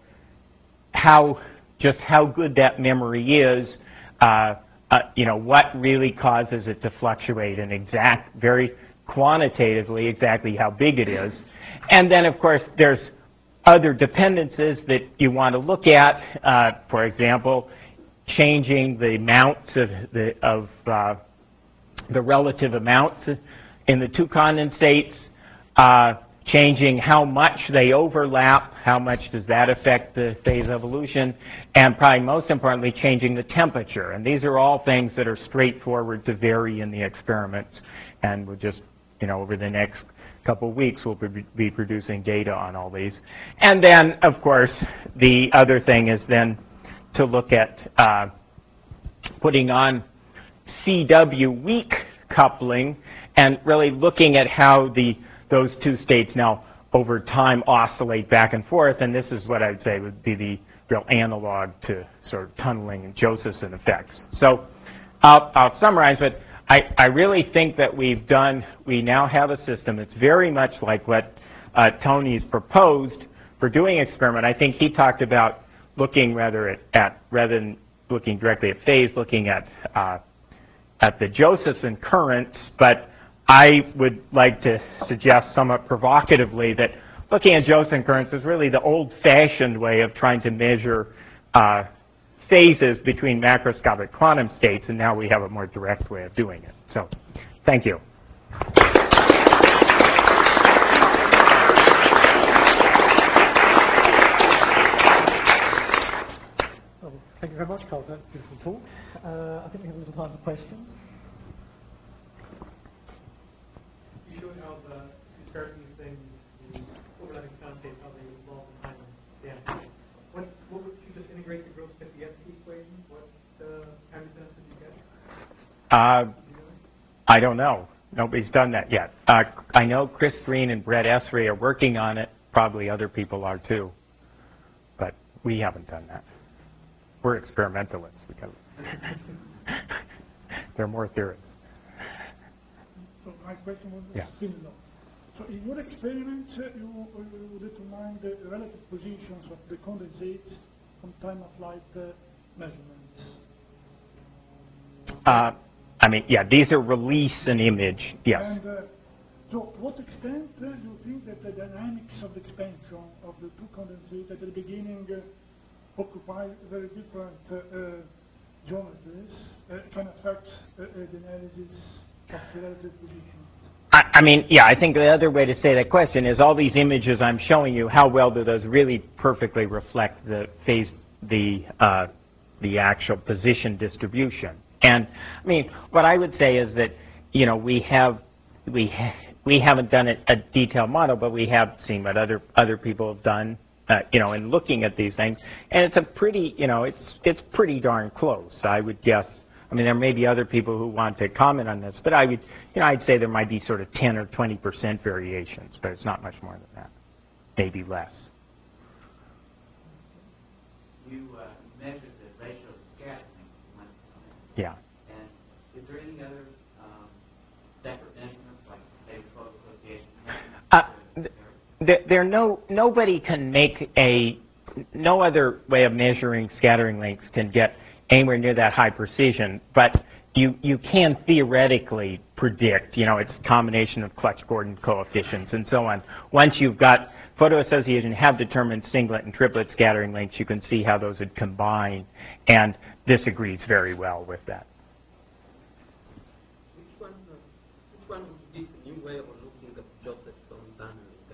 how, just how good that memory is, uh, uh, you know, what really causes it to fluctuate, and exact, very quantitatively exactly how big it is. And then, of course, there's other dependencies that you want to look at. Uh, for example, changing the amounts of the of uh, the relative amounts in the two condensates, uh, changing how much they overlap, how much does that affect the phase evolution, and probably most importantly, changing the temperature. And these are all things that are straightforward to vary in the experiments, and we'll just, you know, over the next couple of weeks, we'll be producing data on all these. And then, of course, the other thing is then to look at uh, putting on C W weak coupling and really looking at how the those two states now over time oscillate back and forth. And this is what I'd say would be the real analog to sort of tunneling and Josephson effects. So I'll, I'll summarize, but I, I really think that we've done, we now have a system that's very much like what uh, Tony's proposed for doing experiment. I think he talked about looking rather at, at rather than looking directly at phase, looking at uh, at the Josephson currents. But I would like to suggest somewhat provocatively that looking at Josephson currents is really the old-fashioned way of trying to measure uh, phases between macroscopic quantum states, and now we have a more direct way of doing it. So, thank you. Well, thank you very much, Carl. That's a beautiful talk. Uh, I think we have a little time for questions. You showed how the disparity things, the overlapping constants, how they evolve in time and dance. What, what would you just integrate the Gross-Petlievsky equation? What uh, time dependence did you get? Uh, I don't know. Nobody's done that yet. Uh, I know Chris Green and Brett Esri are working on it. Probably other people are too. But we haven't done that. We're experimentalists. Because there are more theorists. So my question was yeah. similar. So in your experiments, uh, you, you determine the relative positions of the condensates from time of flight uh, measurements. Uh, I mean, yeah, these are release and image, yes. And uh, so to what extent uh, do you think that the dynamics of the expansion of the two condensates at the beginning uh, occupy very different uh, uh, geometries, uh, can affect uh, uh, the analysis of the relative position? I, I mean, yeah, I think the other way to say that question is all these images I'm showing you, how well do those really perfectly reflect the phase, the, uh, the actual position distribution? And I mean, what I would say is that, you know, we have, we, ha we haven't done a, a detailed model, but we have seen what other, other people have done, uh, you know, in looking at these things. And it's a pretty, you know, it's, it's pretty darn close, I would guess. I mean, there may be other people who want to comment on this, but I would, you know, I'd say there might be sort of ten or twenty percent variations, but it's not much more than that, maybe less. You uh, measured the ratio of scattering one percent. Yeah. And is there any other um, separate measurements, like phase flow association? Uh, there, there no, nobody can make a, no other way of measuring scattering lengths can get anywhere near that high precision, but you, you can theoretically predict, you know, it's a combination of Clutch-Gordon coefficients and so on. Once you've got photoassociation, have determined singlet and triplet scattering lengths, you can see how those would combine, and this agrees very well with that. Which one, uh, which one would be the new way of looking at Josephson tunnel?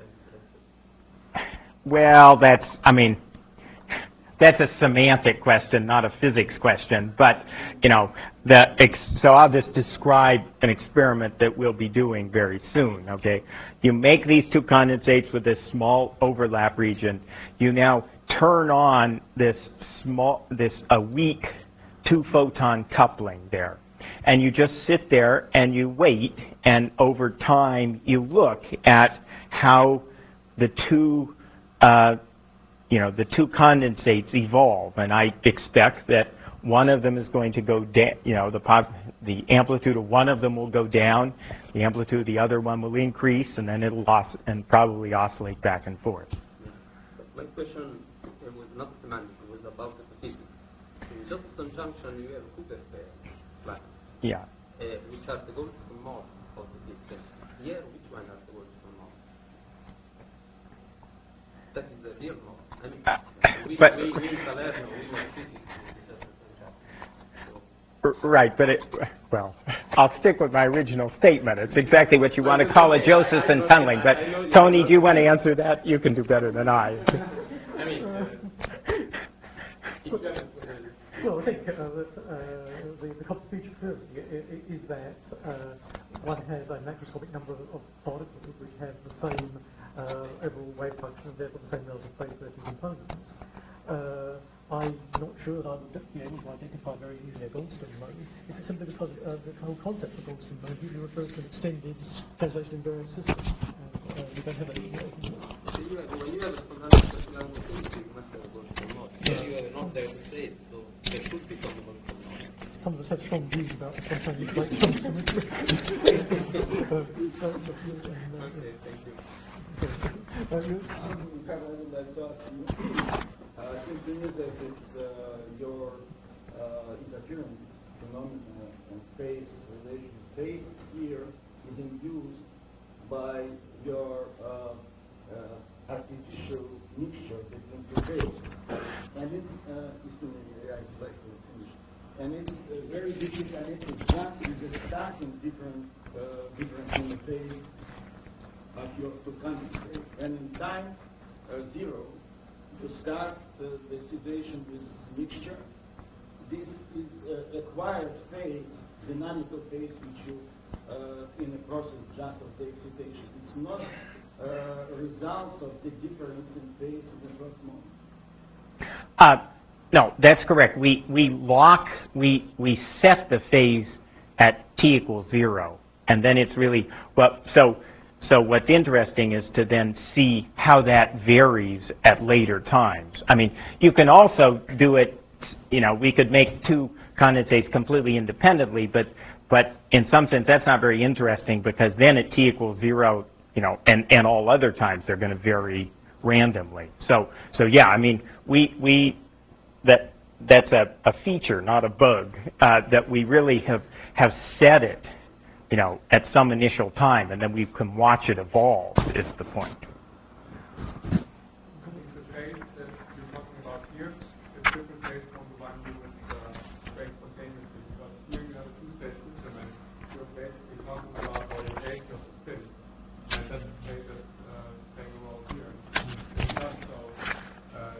Well, that's, I mean, that's a semantic question, not a physics question. But, you know, the ex so I'll just describe an experiment that we'll be doing very soon, okay? You make these two condensates with this small overlap region. You now turn on this small, this a weak two-photon coupling there. And you just sit there and you wait, and over time you look at how the two uh, you know, the two condensates evolve, and I expect that one of them is going to go down, you know, the, pos the amplitude of one of them will go down, the amplitude of the other one will increase, and then it'll os and probably oscillate back and forth. Yeah. But my question was not semantic, it was about the physics. In Josephson junction, you have Hooker pairs, Yeah. uh, which are the Goldstone modes of the system. Here, which one are the Goldstone modes? That is the real mode. I mean, Uh, we, but, we, we in Salerno, we were physics. Right, but it, well, I'll stick with my original statement. It's exactly what you want to call a Josephson tunneling. But Tony, do you want to answer that? You can do better than I. I mean, uh, well, I think uh, that uh, the, the common feature first is that uh, one has a macroscopic number of, of particles which have the same uh, overall wave function and therefore the same relative phase versus components. Uh, I'm not sure that I would be able to identify very easily a Goldstone mode. It's simply because uh, the whole concept of Goldstone mode usually refers to an extended translation invariant system. And, uh, we don't have any. when you have a fundamental you must have a Goldstone mode. Here you have an ordered state, so there should be some Goldstone mode. Some of us have strong views about spontaneous like Goldstone. uh, uh, Okay, thank you. uh, you, Uh, since you knew that it's, uh, your uh, interference phenomena and phase relation, phase here is induced by your uh, uh, artificial mixture between two phases. And it uh, is to yeah, it's like to finish. And it's uh, very difficult, and it's exactly the starting different, uh, difference in the phase of your two condensates. And in time uh, zero, to start uh, the situation with mixture, this is uh, acquired phase, dynamical phase, which you, uh, in the process just of the excitation. It's not uh, a result of the difference in phase in the first moment. Uh, no, that's correct. We we lock we we set the phase at t equals zero, and then it's really well. So. So what's interesting is to then see how that varies at later times. I mean, you can also do it, you know, we could make two condensates completely independently, but but in some sense that's not very interesting because then at t equals zero, you know, and, and all other times they're going to vary randomly. So so yeah, I mean, we we that that's a, a feature, not a bug, uh, that we really have have set it, you know, at some initial time, and then we can watch it evolve, is the point. The phase that you're talking about here is different phase from the one you would uh, break spontaneously, because here you have a two-stage system, and you're basically talking about orientation of the spin, and that's the phase that's uh, playing a role here. It's not so, uh,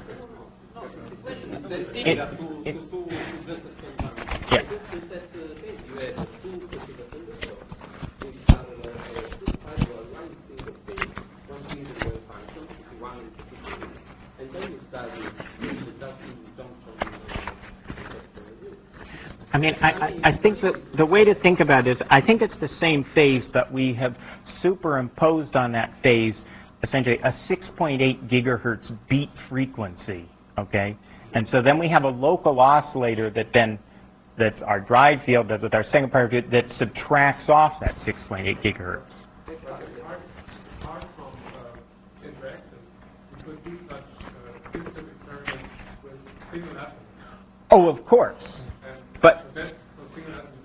Very It- similar to, it- to, to Josephson tunnel. Yeah. In that uh, case, you have two critical conditions, which are uh, two parallel one single phase, one single wave function, one and two, and then you start with the Josephson junction. I mean, I, I, I think that the way to think about it is, I think it's the same phase, but we have superimposed on that phase essentially a six point eight gigahertz beat frequency, okay? And so then we have a local oscillator that then, that's our drive field, that with our second part of it, that subtracts off that six point eight gigahertz. apart, apart from uh, interaction, you could do such uh, physical experiments with single atoms. Oh, of course. And But the best for single atoms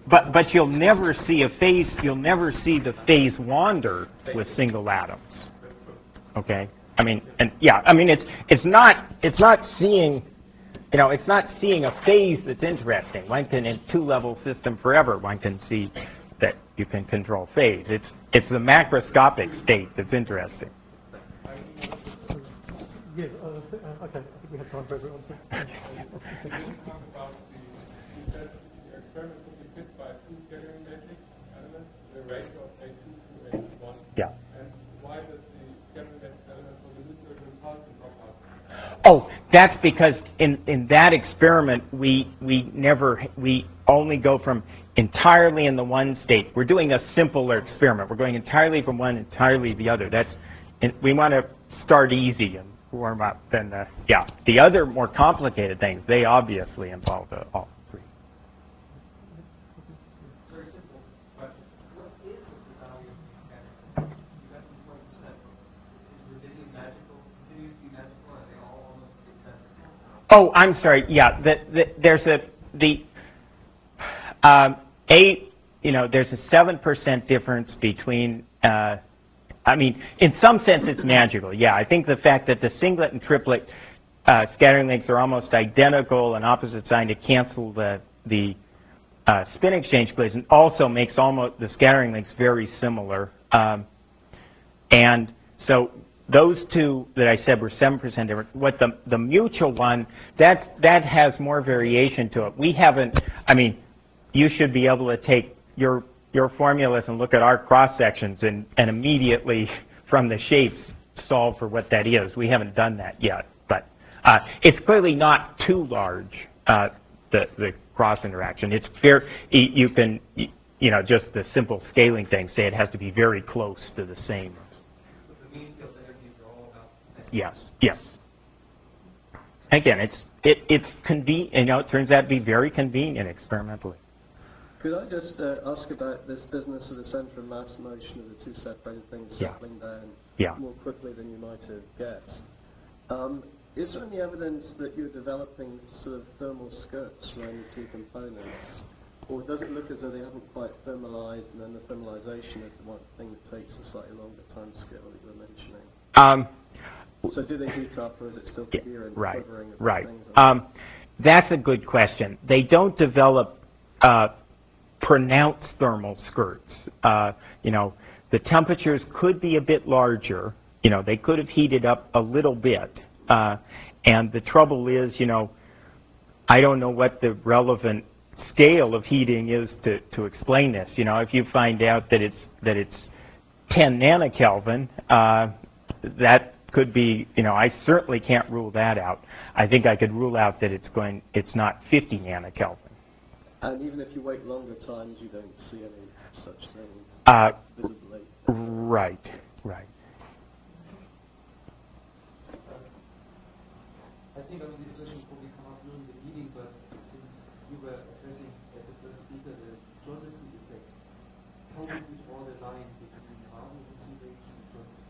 but but you'll never see a phase. You'll never see the phase wander with single atoms. Okay. I mean, and yeah. I mean, it's it's not it's not seeing. You know, it's not seeing a phase that's interesting. One can, in two-level system forever, one can see that you can control phase. It's it's the macroscopic state that's interesting. Yes, uh, uh, okay, I think we have time for everyone. So. Can you talk about the, you said the experiment could be fit by two scattering matrix elements, the ratio of A two to A one. Yeah. And why does the scattering matrix element for the neutral repulsion drop out? Oh, that's because in, in that experiment, we, we never, we only go from entirely in the one state. We're doing a simpler experiment. We're going entirely from one, entirely the other. That's, and we want to start easy and warm up. Then, uh, yeah, the other more complicated things, they obviously involve uh, all three. Very simple question. What is the value of scattering? You got the twenty percent. Is rubidium magical? Continues to be magical? Are they all almost identical? Oh, I'm sorry. Yeah, the, the, there's a the um, a you know there's a seven percent difference between. Uh, I mean, in some sense, it's magical. Yeah, I think the fact that the singlet and triplet uh, scattering lengths are almost identical and opposite sign to cancel the the uh, spin exchange collision also makes almost the scattering lengths very similar. Um, and so those two that I said were seven percent different. What the the mutual one, that that has more variation to it. We haven't. I mean, you should be able to take your your formulas and look at our cross sections and and immediately from the shapes solve for what that is. We haven't done that yet, but uh, it's clearly not too large. Uh, the the cross interaction. It's fair. You can you know just the simple scaling thing say it has to be very close to the same. Yes, yes. Again, it's it it's convenient. You know, it turns out to be very convenient experimentally. Could I just uh, ask about this business of the centre of mass motion of the two separated things Yeah. settling down Yeah. more quickly than you might have guessed? Um, is there any evidence that you're developing sort of thermal skirts around the two components? Or does it look as though they haven't quite thermalized, and then the thermalization is the one thing that takes a slightly longer time scale that you were mentioning? Um, So do they heat up, or is it still yeah, coherent, right, quivering of right. things? Um, that's a good question. They don't develop uh, pronounced thermal skirts. Uh, you know, the temperatures could be a bit larger. You know, they could have heated up a little bit. Uh, and the trouble is, you know, I don't know what the relevant scale of heating is to, to explain this. You know, if you find out that it's that it's ten nanokelvin, uh, that could be, you know, I certainly can't rule that out. I think I could rule out that it's going, it's not fifty nanokelvin. And even if you wait longer times, you don't see any such thing Uh, visibly. right, right. I think our discussion probably come up during the meeting, but since you were addressing as the first speaker the Josephson effect, how would you draw the line between Raman observation and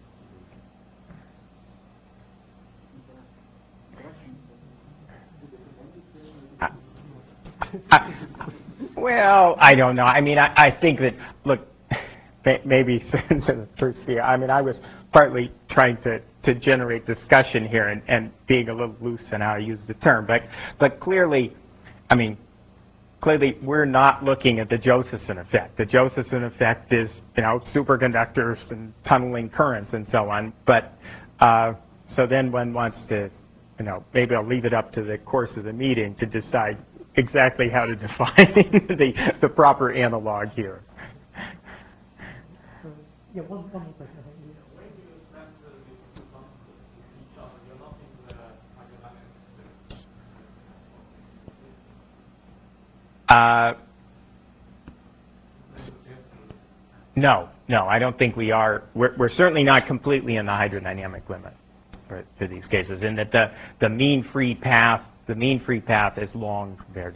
Josephson? Uh, well, I don't know. I mean, I, I think that, look, maybe since the first year, I mean, I was partly trying to, to generate discussion here and, and being a little loose in how I use the term. But, but clearly, I mean, clearly we're not looking at the Josephson effect. The Josephson effect is, you know, superconductors and tunneling currents and so on. But uh, so then one wants to, you know, maybe I'll leave it up to the course of the meeting to decide exactly how to define the, the proper analog here. Uh, yeah, one, one more question. I think. Yeah. When do you transfer the two functions to each other? You're not into the hydrodynamics. Uh, no, no, I don't think we are. We're, we're certainly not completely in the hydrodynamic limit for, for these cases, in that the, the mean free path, the mean free path is long compared